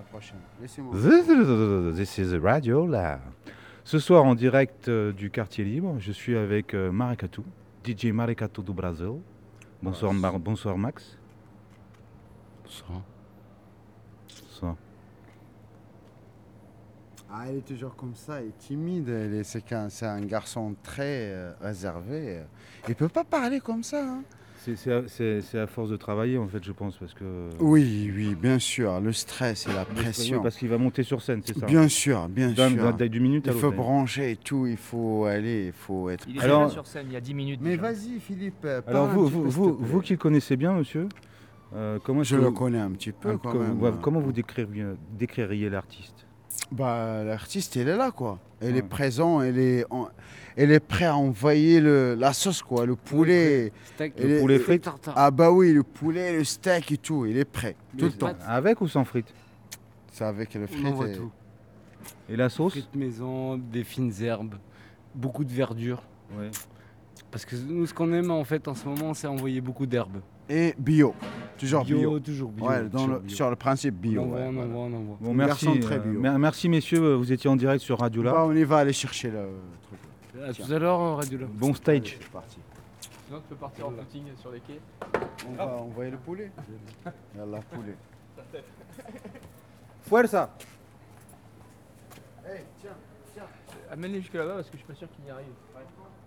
prochaine. Laissez-moi. This is Radio là. Ce soir en direct du quartier libre, je suis avec Maracatu, DJ Maracatu do Brasil. Bonsoir, bonsoir Max. Bonsoir. Bonsoir. Ah, elle est toujours comme ça, elle est timide. C'est un garçon très réservé. Il peut pas parler comme ça. Hein. C'est à force de travailler en fait, je pense, parce que. Oui, bien sûr. Le stress et la pression. Oui, parce qu'il va monter sur scène, c'est ça. Bien sûr. D'une minute à il l'autre. faut brancher et tout. Il faut aller, il faut être. Il est déjà sur scène, il y a 10 minutes. Mais déjà. vas-y, Philippe. Alors vous qui le connaissez bien, monsieur, comment je le connais un petit peu quand même. Comment vous décririez l'artiste? Bah, l'artiste, elle est là, quoi. Elle est présente, elle est prête à envoyer la sauce, quoi. Le poulet. Le poulet frites. Ah bah oui, le poulet, le steak et tout. Il est prêt, tout le temps. Avec ou sans frites? C'est avec le frites. On voit tout. Et la sauce? Frites maison, des fines herbes, beaucoup de verdure. Ouais. Parce que nous, ce qu'on aime en fait en ce moment, c'est envoyer beaucoup d'herbes. Et bio. Toujours bio. Toujours bio. Ouais, sur le principe bio. On envoie. Bon, merci. Très bio. Merci messieurs, vous étiez en direct sur Radio là. Bah, on y va aller chercher le truc. À tout à l'heure, Radio là. Bon stage. Allez, c'est parti. Sinon, tu peux partir en footing sur les quais. On va envoyer le poulet. Yallah, poulet. Fuerza. Hey, tiens. Amène-les jusque là-bas parce que je suis pas sûr qu'il y arrive.